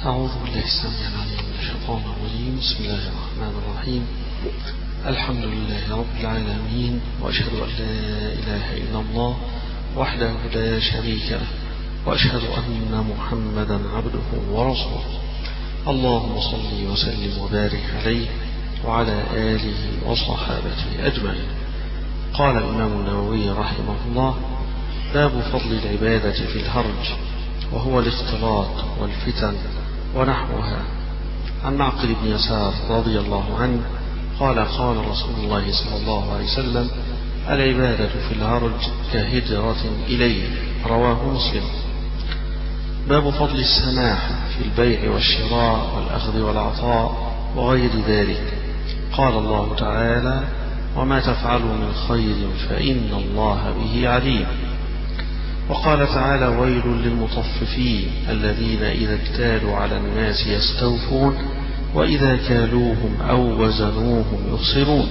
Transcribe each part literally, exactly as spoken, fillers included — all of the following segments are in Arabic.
أعوذ بالله السميع العليم من الشيطان الرجيم. بسم الله الرحمن الرحيم. الحمد لله رب العالمين، وأشهد أن لا إله إلا الله وحده لا شريك له، وأشهد أن محمدا عبده ورسوله. اللهم صل وسلم وبارك عليه وعلى آله وصحابته أجمعين. قال الإمام النووي رحمه الله: باب فضل العبادة في الهرج، وهو الاختلاط والفتن ونحوها. عن معقل بن يسار رضي الله عنه قال: قال رسول الله صلى الله عليه وسلم: العبادة في الهرج كهجرة إليه. رواه مسلم. باب فضل السماح في البيع والشراء والأخذ والعطاء وغير ذلك. قال الله تعالى: وما تفعلوا من خير فإن الله به عليم. وقال تعالى: ويل للمطففين الذين إذا اكتالوا على الناس يستوفون وإذا كالوهم أو وزنوهم يخسرون.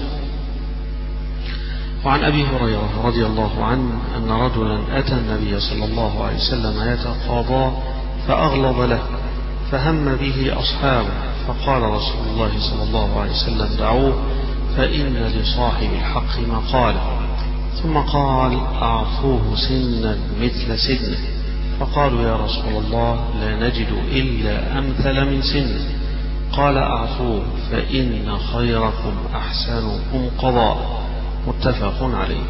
وعن أبي هريرة رضي الله عنه أن رجلا أتى النبي صلى الله عليه وسلم يتقاضى فأغلظ له، فهم به أصحابه، فقال رسول الله صلى الله عليه وسلم: دعوه فإن لصاحب الحق مقاله. ثم قال: أعطوه سنا مثل سنه. فقالوا: يا رسول الله لا نجد إلا أمثل من سنه. قال: أعطوه فإن خيركم أحسنكم قضاء. متفق عليه.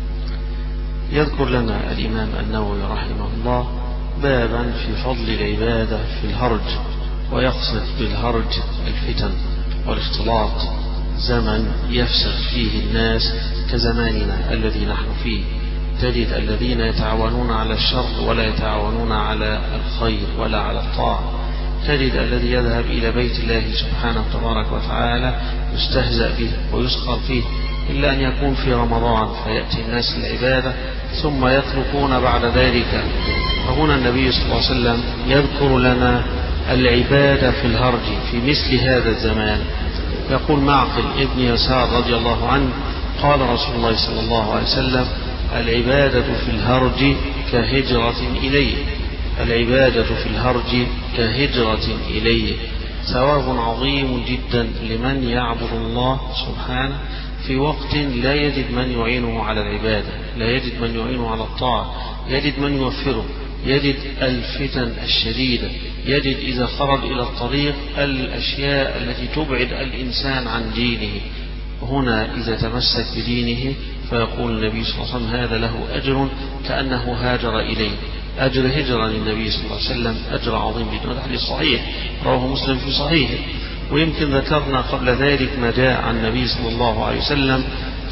يذكر لنا الإمام النووي رحمه الله بابا في فضل العبادة في الهرج، ويقصد بالهرج الفتن والاختلاط، زمن يفسد فيه الناس كزماننا الذي نحن فيه. تجد الذين يتعاونون على الشر ولا يتعاونون على الخير ولا على الطاعة. تجد الذي يذهب إلى بيت الله سبحانه تبارك وتعالى يستهزأ به ويسخر فيه، إلا أن يكون في رمضان فيأتي الناس العبادة ثم يتركون بعد ذلك. فهنا النبي صلى الله عليه وسلم يذكر لنا العبادة في الهرج في مثل هذا الزمان. يقول معقل ابن يسار رضي الله عنه: قال رسول الله صلى الله عليه وسلم: العبادة في الهرج كهجرة إليه. العبادة في الهرج كهجرة إليه. ثواب عظيم جدا لمن يعبد الله سبحانه في وقت لا يجد من يعينه على العبادة، لا يجد من يعينه على الطاعة، يجد من يوفره، يجد الفتن الشديدة، يجد إذا خرج إلى الطريق الأشياء التي تبعد الإنسان عن دينه. هنا إذا تمسك بدينه فيقول النبي صلى الله عليه وسلم: هذا له أجر كأنه هاجر إليه. أجر هجرة للنبي صلى الله عليه وسلم أجر عظيم جدا. هذا حديث صحيح رواه مسلم في صحيحه. ويمكن ذكرنا قبل ذلك ما جاء عن النبي صلى الله عليه وسلم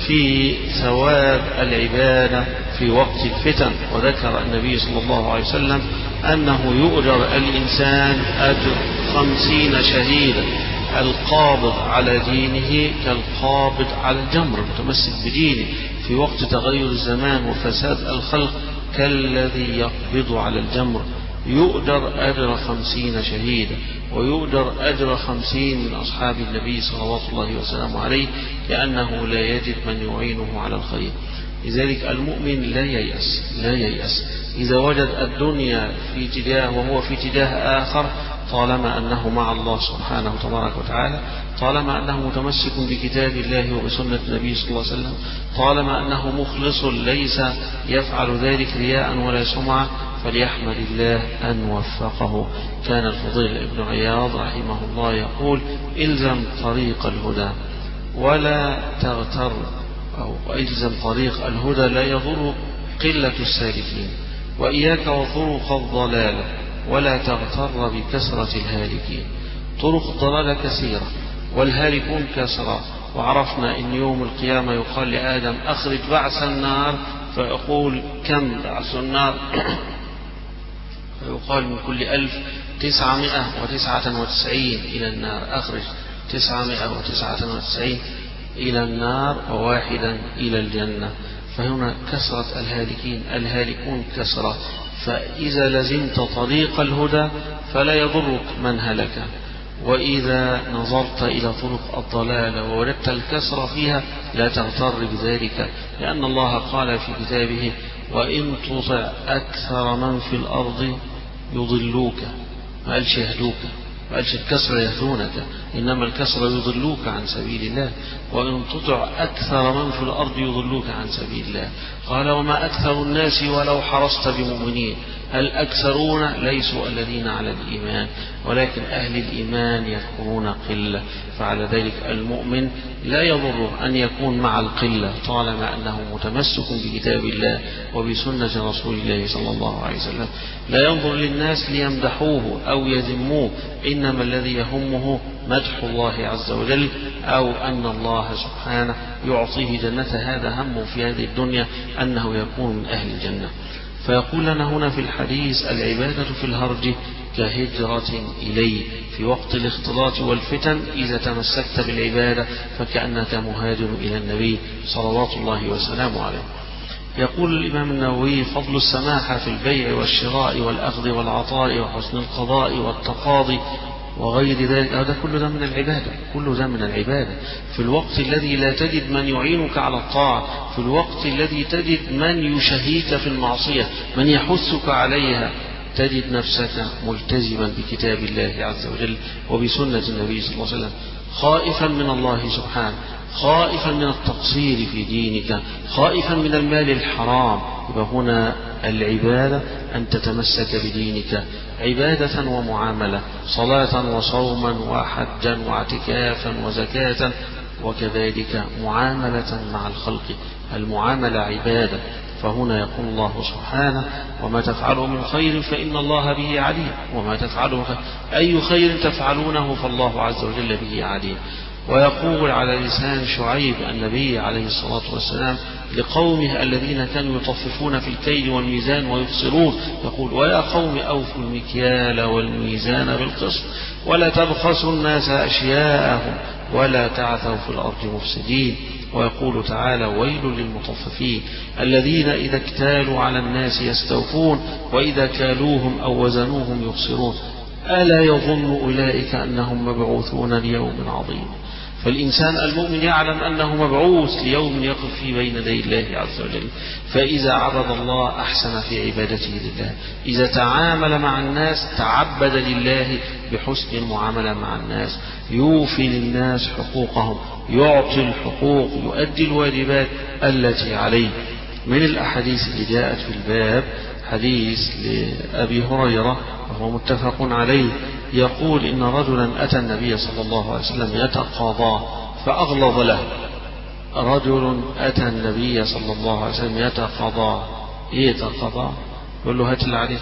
في ثواب العبادة في وقت الفتن. وذكر النبي صلى الله عليه وسلم أنه يؤجر الإنسان أجر خمسين شهيدا. القابض على دينه كالقابض على الجمر، المتمسك بدينه في وقت تغير الزمان وفساد الخلق كالذي يقبض على الجمر. يؤجر أجر خمسين شهيدا، ويؤجر أجر خمسين من أصحاب النبي صلوات الله وسلامه عليه، لأنه لا يجد من يعينه على الخير. لذلك المؤمن لا ييأس لا ييأس إذا وجد الدنيا في اتجاه وهو في اتجاه آخر، طالما أنه مع الله سبحانه تبارك وتعالى، طالما أنه متمسك بكتاب الله وبسنة النبي صلى الله عليه وسلم، طالما أنه مخلص ليس يفعل ذلك رياء ولا سمعة، فليحمد الله أن وفقه. كان الفضيل ابن عياض رحمه الله يقول: إلزم طريق الهدى ولا تغتر، أو إلزم طريق الهدى لا يضر قلة السالكين، وإياك وطرق الضلال ولا تغتر بكثرة الهالكين. طرق الضلال كثيرة والهالكون كثرة. وعرفنا إن يوم القيامة يقال لآدم: أخرج بعث النار، فيقول: كم بعث النار؟ فيقال: من كل ألف تسعمائة وتسعة وتسعين إلى النار. أخرج تسعمائة وتسعة وتسعين إلى النار وواحدا إلى الجنة. فهنا كثرة الهالكين، الهالكون كثرة. فإذا لزمت طريق الهدى فلا يضرك من هلك، وإذا نظرت إلى طرق الضلال ووجدت الكسر فيها لا تغتر بذلك، لأن الله قال في كتابه: وإن تطع أكثر من في الأرض يضلوك ما قالش يهدوك، ما قالش الكسر يهدونك، إنما الكسر يضلوك عن سبيل الله، وإن تطع أكثر من في الأرض يضلوك عن سبيل الله. قال وما أكثر الناس ولو حرصت بمؤمنين. الأكثرون ليسوا الذين على الإيمان، ولكن أهل الإيمان يكونون قلة، فعلى ذلك المؤمن لا يضر أن يكون مع القلة طالما أنه متمسك بكتاب الله وبسنة رسول الله صلى الله عليه وسلم. لا ينظر للناس ليمدحوه أو يذموه، إنما الذي يهمه مدح الله عز وجل أو أن الله سبحانه يعطيه جنة. هذا هم في هذه الدنيا أنه يكون من أهل الجنة. فيقول لنا هنا في الحديث العبادة في الهرج كهجرة إليه، في وقت الاختلاط والفتن إذا تمسكت بالعبادة فكأنك مهاجر إلى النبي صلوات الله وسلامه عليه. يقول الإمام النووي فضل السماحة في البيع والشراء والأخذ والعطاء وحسن القضاء والتقاضي وغير ذلك، هذا كل ده من العبادة، كل ده من العبادة. في الوقت الذي لا تجد من يعينك على الطاعة، في الوقت الذي تجد من يشهيك في المعصية، من يحثك عليها، تجد نفسك ملتزما بكتاب الله عز وجل وبسنة النبي صلى الله عليه وسلم، خائفا من الله سبحانه، خائفا من التقصير في دينك، خائفا من المال الحرام. وهنا العبادة أن تتمسك بدينك عبادة ومعاملة، صلاة وصوما وحجا واعتكافا وزكاة، وكذلك معاملة مع الخلق، المعاملة عبادة. فهنا يقول الله سبحانه وما تفعلوا من خير فإن الله به عليم، وما تفعلوا أي خير تفعلونه فالله عز وجل به عليم. ويقول على لسان شعيب النبي عليه الصلاة والسلام لقومه الذين كانوا يطففون في الكيل والميزان ويخسرون، يقول ويا قوم أوفوا المكيال والميزان بالقسط ولا تبخسوا الناس أشياءهم ولا تعثوا في الأرض مفسدين. ويقول تعالى ويل للمطففين الذين إذا اكتالوا على الناس يستوفون وإذا كالوهم أو وزنوهم يخسرون ألا يظن أولئك أنهم مبعوثون ليوم عظيم. فالإنسان المؤمن يعلم أنه مبعوث ليوم يقف فيه بين يدي الله عز وجل، فإذا عبد الله أحسن في عبادته لله، إذا تعامل مع الناس تعبد لله بحسن المعاملة مع الناس، يوفي للناس حقوقهم، يعطي الحقوق، يؤدي الواجبات التي عليه. من الأحاديث اللي جاءت في الباب حديث لأبي هريرة وهو متفق عليه، يقول إن رجلا أتى النبي صلى الله عليه وسلم يتقاضاه فأغلظ له. رجل أتى النبي صلى الله عليه وسلم يتقاضاه، إيه يتقاضاه؟ يقول له هات اللي عليك،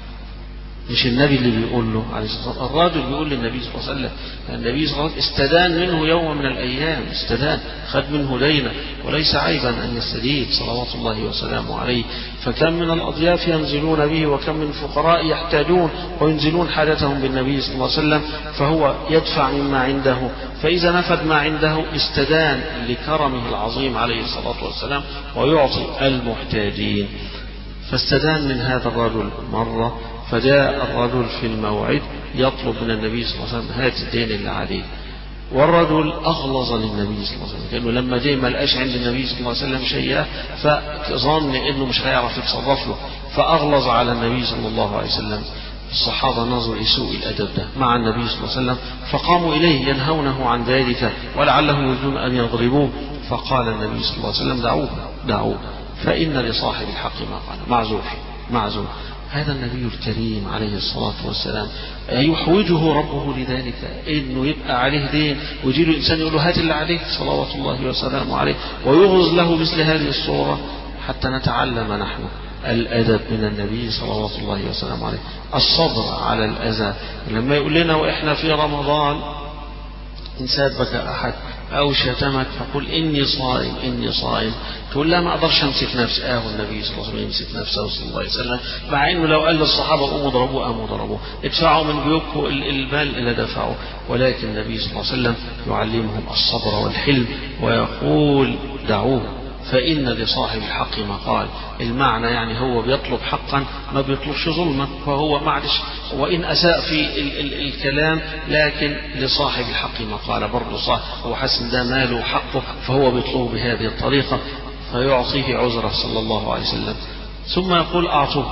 مش النبي اللي بيقول له عليه الصلاة والسلام، الرجل بيقول للنبي صلى الله عليه وسلم. النبي صلى الله عليه وسلم استدان منه يوم من الأيام، استدان، خد منه دينا، وليس عيبا أن يستدين صلوات الله وسلامه عليه. فكم من الأضياف ينزلون به، وكم من الفقراء يحتاجون وينزلون حاجتهم بالنبي صلى الله عليه وسلم، فهو يدفع مما عنده، فإذا نفد ما عنده استدان لكرمه العظيم عليه الصلاة والسلام ويعطي المحتاجين. فاستدان من هذا الرجل مرة، فجاء الرجل في الموعد يطلب من النبي صلى الله عليه وسلم هات الدين اللي عليه، والرجل أغلظ للنبي صلى الله عليه وسلم، كأنه لما جاء ما لقاش عند النبي صلى الله عليه وسلم شيئا فظن إنه مش هيعرف يتصرف له، فأغلظ على النبي صلى الله عليه وسلم. الصحابة نظروا لسوء الأدب ده مع النبي صلى الله عليه وسلم، فقاموا إليه ينهونه عن ذلك ولعلهم يريدون أن يضربوه، فقال النبي صلى الله عليه وسلم دعوه دعوه فإن لصاحب الحق ما قال، معذور معذور. هذا النبي الكريم عليه الصلاة والسلام يحوجه ربه لذلك، إنه يبقى عليه دين ويجي له إنسان يقول له هات اللي عليك صلوات الله وسلامه عليه، ويغز له مثل هذه الصورة، حتى نتعلم نحن الأدب من النبي صلوات الله وسلامه عليه، الصبر على الأذى. لما يقول لنا وإحنا في رمضان إن سابك أحد أو شتمك فقل إني صائم إني صائم، تقول لا ما أقدرش أمسك نفسي، آه النبي صلى الله عليه وسلم يمسك نفسه صلى الله عليه وسلم، مع إنه لو قال للصحابة قوموا ضربوه قاموا ضربوه، ادفعوا من بيوتكم المال إلى دفعوا، ولكن النبي صلى الله عليه وسلم يعلمهم الصبر والحلم ويقول دعوه فإن لصاحب الحق مقال. المعنى يعني هو بيطلب حقا ما بيطلبش ظلما، فهو معلش وإن أساء في ال ال الكلام لكن لصاحب الحق مقال، برضه صح، هو حسن ده ماله وحقه فهو بيطلبه بهذه الطريقة فيعطيه عذره صلى الله عليه وسلم. ثم يقول أعطوه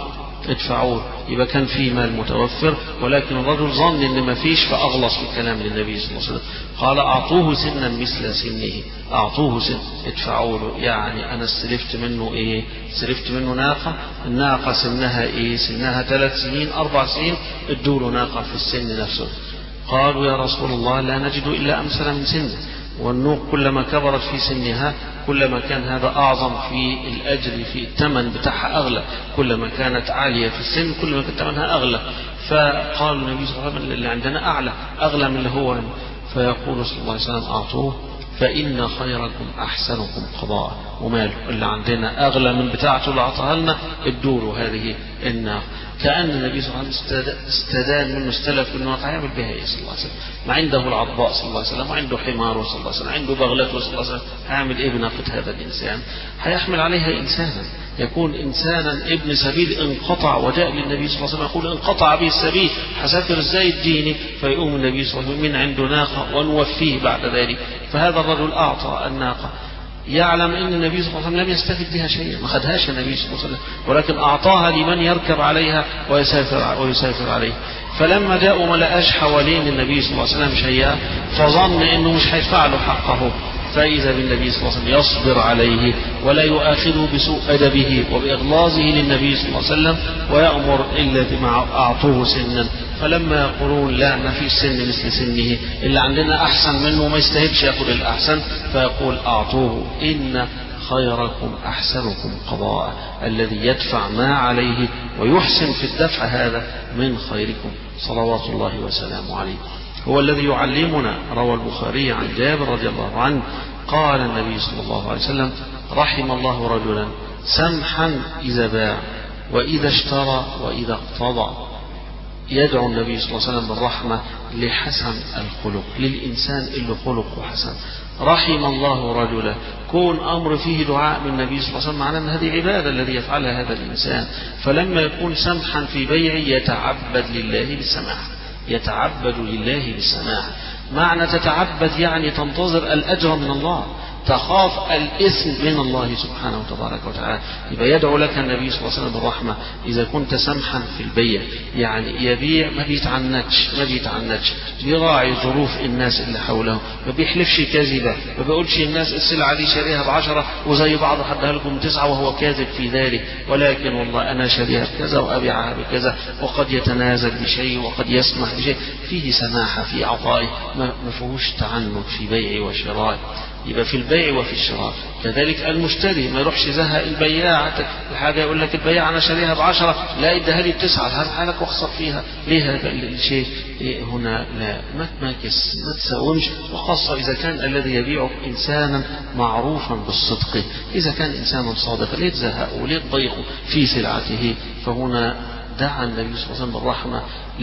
ادفعوا. يبقى كان في مال متوفر، ولكن الرجل ظن ان ما فيش فاغلص في الكلام للنبي صلى الله عليه وسلم، قال اعطوه سنا مثل سنه، اعطوه سن، ادفعوا له. يعني انا استلفت منه ايه؟ استلفت منه ناقه، الناقه سنها ايه؟ سنها ثلاث سنين اربع سنين، ادوا له ناقه في السن نفسه. قالوا يا رسول الله لا نجد الا امثل من سنه، والنوق كلما كبرت في سنها كلما كان هذا أعظم في الأجر، في الثمن بتاعها أغلى، كلما كانت عالية في السن كلما كان ثمنها أغلى. فقال النبي صلى الله عليه وسلم اللي عندنا أعلى أغلى من اللي هو. فيقول صلى الله عليه وسلم أعطوه فإن خيركم أحسنكم قضاء. وماله اللي عندنا أغلى من بتاعته اللي أعطاها لنا الدور هذه النار. كأن النبي صلى الله عليه وسلم استدان منه، استلف منه، هيعمل بها ايه صلى الله عليه وسلم؟ ما عنده العضباء صلى الله عليه وسلم، وعنده حماره صلى الله عليه وسلم، عنده بغلته صلى الله عليه وسلم، هيعمل ايه بناقة هذا الإنسان؟ هيحمل عليها إنسانا، يكون إنسانا ابن سبيل انقطع، وجاء للنبي صلى الله عليه وسلم يقول انقطع به السبيل، هسافر ازاي الديني؟ فيقوم النبي صلى الله عليه وسلم من عنده ناقة ونوفيه بعد ذلك. فهذا الرجل أعطى الناقة يعلم ان النبي صلى الله عليه وسلم لم يستفد بها شيئا، ما خدهاش النبي صلى الله عليه وسلم، ولكن اعطاها لمن يركب عليها ويسافر ويسافر عليه. فلما جاءوا ما لقاش حوالين النبي صلى الله عليه وسلم شيئا، فظن انه مش هيدفع له حقه، فإذا بالنبي صلى الله عليه وسلم يصبر عليه ولا يؤاخذه بسوء أدبه وبإغلاظه للنبي صلى الله عليه وسلم، ويأمر إلا بما أعطوه سنا. فلما يقولون لا ما في سن مثل سنه، اللي عندنا أحسن منه ما يستاهلش يأخذ الأحسن، فيقول أعطوه إن خيركم أحسنكم قضاء، الذي يدفع ما عليه ويحسن في الدفع هذا من خيركم صلوات الله وسلامه عليه. هو الذي يعلمنا. روى البخاري عن جابر رضي الله عنه قال النبي صلى الله عليه وسلم رحم الله رجلا سمحا إذا باع وإذا اشترى وإذا اقتضى. يدعو النبي صلى الله عليه وسلم بالرحمة لحسن الخلق، للإنسان اللي خلقه حسن. رحم الله رجلا، كون أمر فيه دعاء من النبي صلى الله عليه وسلم، معناه أن هذه عبادة الذي يفعلها هذا الإنسان. فلما يكون سمحا في بيعه يتعبد لله بالسماح، يتعبد لله بالسماح. معنى تتعبد يعني تنتظر الأجر من الله، تخاف الإثم من الله سبحانه وتبارك وتعالى. يبقى يدعو لك النبي صلى الله عليه وسلم بالرحمة إذا كنت سمحا في البيع، يعني يبيع ما بيتعنتش ما بيتعنتش بيراعي ظروف الناس اللي حوله، ما بيحلفش كذبة، ما بيقولش الناس السلعة دي شاريها بعشرة وزي بعض حدها لكم تسعة وهو كاذب في ذلك، ولكن والله أنا شاريها بكذا وأبيعها بكذا، وقد يتنازل بشيء وقد يسمح بشيء، فيه سماحة في عطائه، ما فيهوش تعنت في بيعه وشرائه. يبقى في البيع وفي الشراء. كذلك المشتري ما يروحش زهق البياع الحاجة يقول لك البياع أنا شاريها بعشرة لا ادها لي بتسعة، هل حالك واخسر فيها ليه هذا الشيء؟ هنا لا، ما تماكس ما تساومش، وخاصة إذا كان الذي يبيعك إنسانا معروفا بالصدق. إذا كان إنسانا صادقا ليه تزهقه وليه تضيقه في سلعته؟ فهنا دعا النبي صلى الله عليه وسلم بالرحمة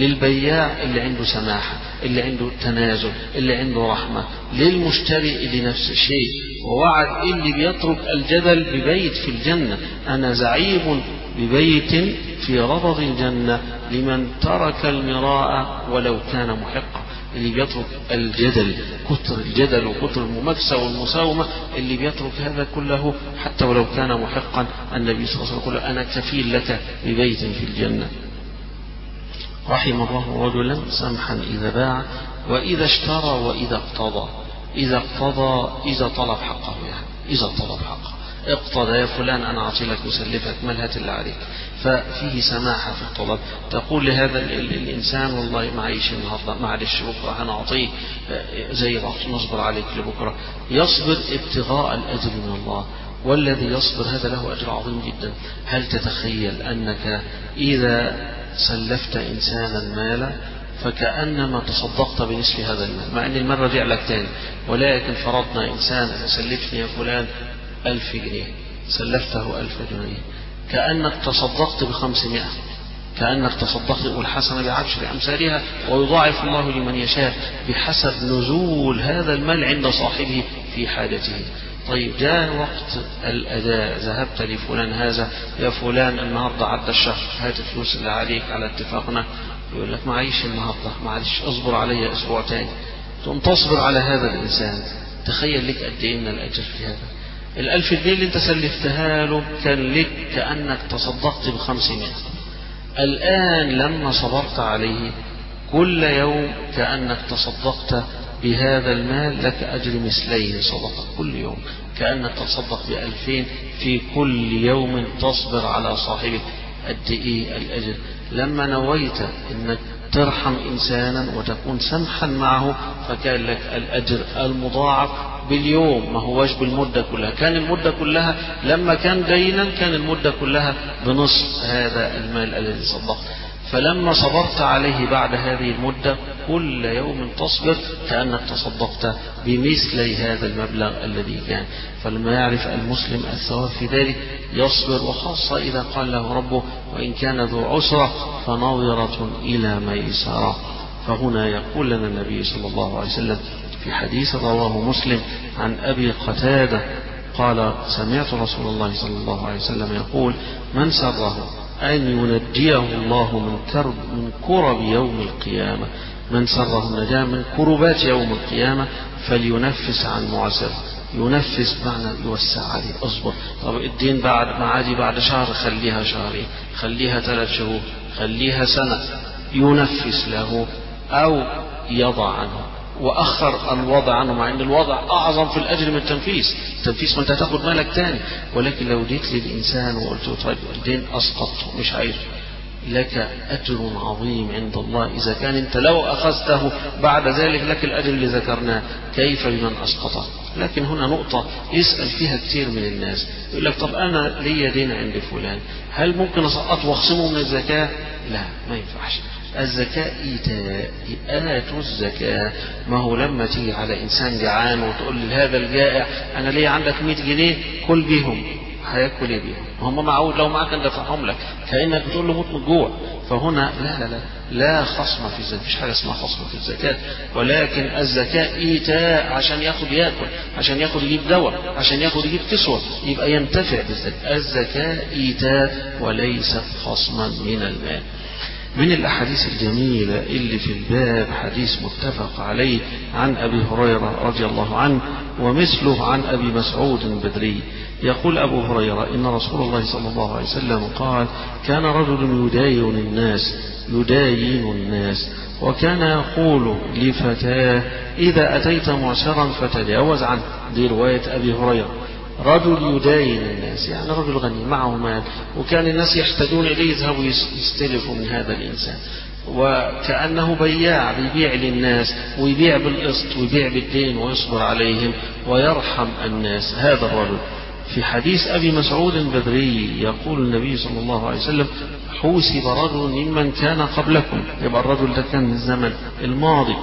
للبياع اللي عنده سماحة، اللي عنده تنازل، اللي عنده رحمة، للمشتري اللي نفس الشيء. ووعد اللي بيترك الجدل ببيت في الجنة، أنا زعيم ببيت في ربض الجنة لمن ترك المراء ولو كان محقا. اللي بيترك الجدل، كتر الجدل وكتر المماكسة والمساومة، اللي بيترك هذا كله حتى ولو كان محقا، النبي صلى الله عليه وسلم يقول أنا كفيل لك ببيت في الجنة. رحم الله رجلا سمحا إذا باع وإذا اشترى وإذا اقتضى. إذا اقتضى إذا طلب حقه، يعني إذا طلب حقه اقتضى يا فلان أنا أعطي لك مسلفك ملهات اللي عليك، ففيه سماحة في الطلب. تقول لهذا الإنسان والله معيش النهاردة معلش بكرة هنعطيه زي بعض نصبر عليك لبكرة، يصبر ابتغاء الأجر من الله، والذي يصبر هذا له أجر عظيم جدا. هل تتخيل أنك إذا سلفت إنسانا مالا فكأنما تصدقت بنصف هذا المال، مع أن المال رجع لك تاني، ولكن فرضنا إنسان سلفني يا فلان ألف جنيه، سلفته ألف جنيه، كأنك تصدقت بخمسمائة، كأنك تصدقت والحسنة بعشر أمثالها، ويضاعف الله لمن يشاء بحسب نزول هذا المال عند صاحبه في حاجته. طيب جاء وقت الأداء، ذهبت لفلان هذا يا فلان النهاردة عدى الشهر هات الفلوس اللي عليك على اتفاقنا، يقول لك معيش النهاردة معلش اصبر علي أسبوع تاني، تقوم تصبر على هذا الإنسان. تخيل لك قد ايه من الأجر في هذا. الألف جنيه اللي انت سلفتها له كان لك كأنك تصدقت بخمسمائة، الآن لما صبرت عليه كل يوم كأنك تصدقت بهذا المال لك أجر مثليه صدقة كل يوم، كأنك تصدق بألفين في كل يوم تصبر على صاحبه. قد إيه الأجر لما نويت أنك ترحم إنسانا وتكون سمحا معه، فكان لك الأجر المضاعف باليوم، ما هوش بالمدة كلها. كان المدة كلها لما كان دينا كان المدة كلها بنصف هذا المال الذي صدقت، فلما صبرت عليه بعد هذه المدة كل يوم تصبر كأنك تصدقت بمثل هذا المبلغ الذي كان. فلما يعرف المسلم الثواب في ذلك يصبر، وخاصة إذا قال له ربه وإن كان ذو عسرة فنظرة إلى ميسرة. فهنا يقول لنا النبي صلى الله عليه وسلم في حديث رواه مسلم عن أبي قتادة قال سمعت رسول الله صلى الله عليه وسلم يقول من سره أن ينجيه الله من كرب من كرب يوم القيامة، من سره النجاة من كربات يوم القيامة فلينفس عن معسر. ينفس معنى يوسع عليه، اصبر، طب الدين بعد معادي بعد شهر خليها شهرين، خليها ثلاث شهور، خليها سنة، ينفس له أو يضع عنه. وأخر الوضع عنه، مع أن الوضع أعظم في الأجر من التنفيس. التنفيس ما أنت هتاخد مالك تاني، ولكن لو جيت للإنسان وقلت له طيب الدين أسقطته مش عايز، لك أجر عظيم عند الله إذا كان أنت لو أخذته بعد ذلك لك الأجر اللي ذكرناه، كيف بمن أسقطه؟ لكن هنا نقطة يسأل فيها كثير من الناس، يقول لك طب أنا لي دين عند فلان، هل ممكن أسقطه واخصمه من الزكاة؟ لا، ما ينفعش. الزكاة إيتاء، آتوا الزكاة. ما هو لما تيجي على إنسان جعان وتقول لهذا الجائع أنا ليه عندك مئة جنيه كل بيهم، هياكل ايه بيهم؟ هم معود لو معك ان دفعهم لك، كأنك بتقول له موت من الجوع. فهنا لا لا لا لا خصم في الزكاة، مفيش حاجة اسمها خصم في الزكاة، ولكن الزكاة إيتاء عشان ياخد ياكل، عشان ياخد يجيب دواء، عشان ياخد يجيب كسوة، يبقى ينتفع بالزكاة. الزكاة إيتاء وليست خصما من المال. من الأحاديث الجميلة اللي في الباب حديث متفق عليه عن أبي هريرة رضي الله عنه ومثله عن أبي مسعود البدري. يقول أبو هريرة إن رسول الله صلى الله عليه وسلم قال كان رجل يداين الناس يداين الناس وكان يقول لفتاه إذا أتيت معسرا فتجاوز عنه. دي رواية أبي هريرة. رجل يداين الناس يعني رجل غني معه مال، وكان الناس يحتاجون إليه يذهبوا يستلفوا من هذا الإنسان، وكأنه بياع بيبيع للناس ويبيع بالقسط ويبيع بالدين ويصبر عليهم ويرحم الناس. هذا الرجل في حديث أبي مسعود البدري يقول النبي صلى الله عليه وسلم حوسب رجل ممن كان قبلكم، يبقى الرجل ده كان من الزمن الماضي،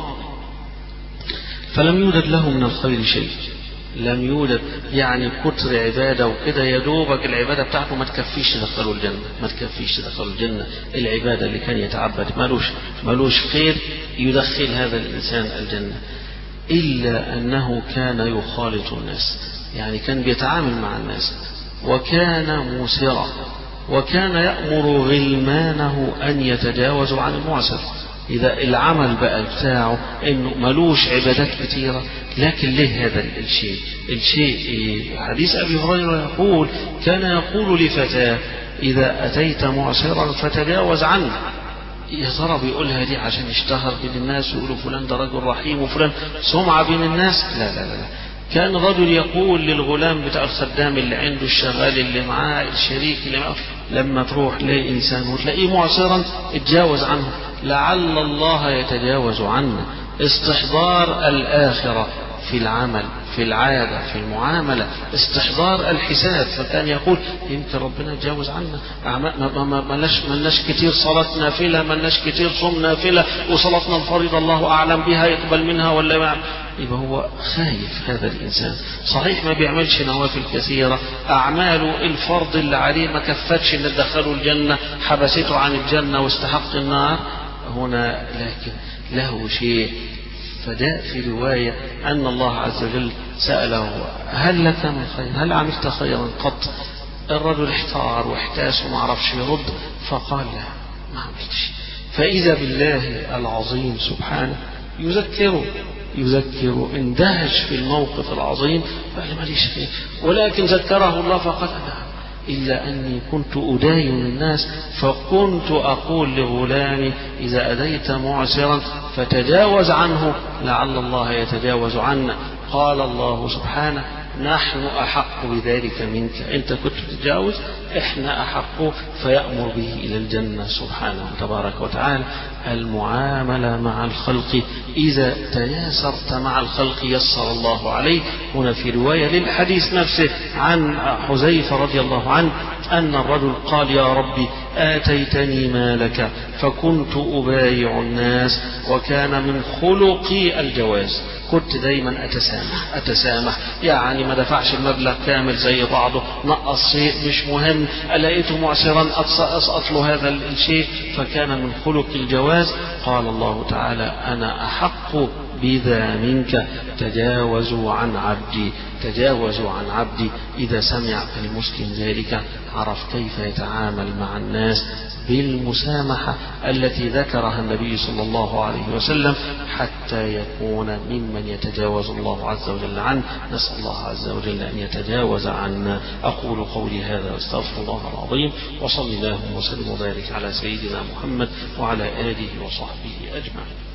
فلم يوجد له من الخير شيء، لم يوجد يعني كتر عبادة وكده، يدوبك العبادة بتاعته ما تكفيش تدخله الجنة، ما تكفيش تدخله الجنة. العبادة اللي كان يتعبد مالوش مالوش خير يدخل هذا الإنسان الجنة، إلا أنه كان يخالط الناس، يعني كان بيتعامل مع الناس، وكان موسرا، وكان يأمر غلمانه أن يتجاوزوا عن المعسر. إذا العمل بقى بتاعه إنه ملوش عبادات كثيرة، لكن ليه هذا الشيء الشيء إيه؟ حديث أبي هريرة يقول كان يقول لفتاه إذا أتيت معسرا فتجاوز عنه. يا ترى بيقولها دي عشان يشتهر بين الناس ويقولوا فلان ده رجل رحيم وفلان سمعة بين الناس؟ لا لا لا. كان رجل يقول للغلام بتاع الخدام اللي عنده الشغال اللي معاه الشريك اللي معاه لما تروح ليه إنسان وتلاقيه معسرا اتجاوز عنه لعل الله يتجاوز عنه. استحضار الآخرة في العمل في العادة في المعاملة، استحضار الحساب. فكان يقول يمكن ربنا يتجاوز عنا، ملناش ملناش كتير صلاة نافلة، ملناش كتير صوم نافلة، وصلاتنا الفريضة الله أعلم بها يقبل منها ولا ما. يبقى هو خايف هذا الإنسان، صحيح ما بيعملش نوافل كثيرة، أعماله الفرض اللي عليه ما كفتش إن تدخله الجنة، حبسته عن الجنة واستحق النار هنا، لكن له شيء. فجاء في رواية أن الله عز وجل سأله هل لك من خير، هل عملت خيرا قط؟ الرجل احتار واحتاس وما عرفش يرد، فقال لا ما عملتش. فإذا بالله العظيم سبحانه يذكره يذكره اندهش في الموقف العظيم، فقال ماليش خير، ولكن ذكره الله فقال لا إلا أني كنت أداين الناس، فكنت أقول لغلامي إذا أديت معسرا فتجاوز عنه لعل الله يتجاوز عنا. قال الله سبحانه نحن أحق بذلك منك، أنت كنت تتجاوز، إحنا أحق، فيأمر به إلى الجنة سبحانه تبارك وتعالى. المعاملة مع الخلق، إذا تياسرت مع الخلق يسر الله عليك. هنا في رواية للحديث نفسه عن حذيفة رضي الله عنه أن الرجل قال يا ربي آتيتني مالك فكنت أبايع الناس وكان من خلقي الجواز، كنت دايما أتسامح أتسامح يعني ما دفعش المبلغ كامل زي بعضه، نقص شيء مش مهم، لقيته معسرا أسقط له هذا الشيء، فكان من خلق الجواز. قال الله تعالى أنا أحق بذا منك، تجاوزوا عن عبدي تجاوزوا عن عبدي. إذا سمع المسلم ذلك عرف كيف يتعامل مع الناس بالمسامحة التي ذكرها النبي صلى الله عليه وسلم حتى يكون ممن يتجاوز الله عز وجل عنه. نسأل الله عز وجل أن يتجاوز عنا. أقول قولي هذا واستغفر الله العظيم، وصلى الله وسلم وبارك على سيدنا محمد وعلى آله وصحبه أجمعين.